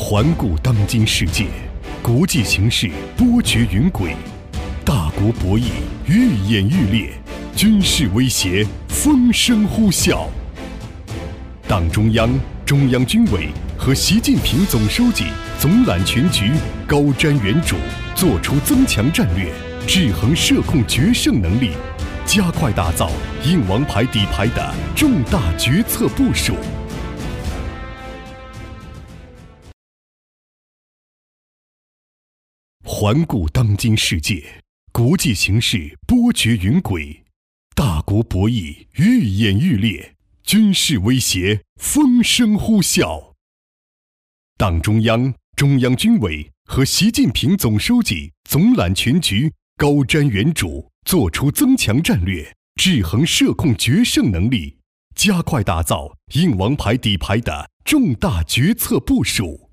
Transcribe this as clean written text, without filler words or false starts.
环顾当今世界，国际形势波谲云诡，大国博弈愈演愈烈，军事威胁风声呼啸。党中央、中央军委和习近平总书记总揽全局，高瞻远瞩，做出增强战略、制衡涉控决胜能力，加快打造硬王牌底牌的重大决策部署。环顾当今世界，国际形势波谲云诡，大国博弈愈演愈烈，军事威胁风声呼啸。党中央、中央军委和习近平总书记总揽全局，高瞻远瞩，做出增强战略、制衡涉控决胜能力，加快打造硬王牌底牌的重大决策部署。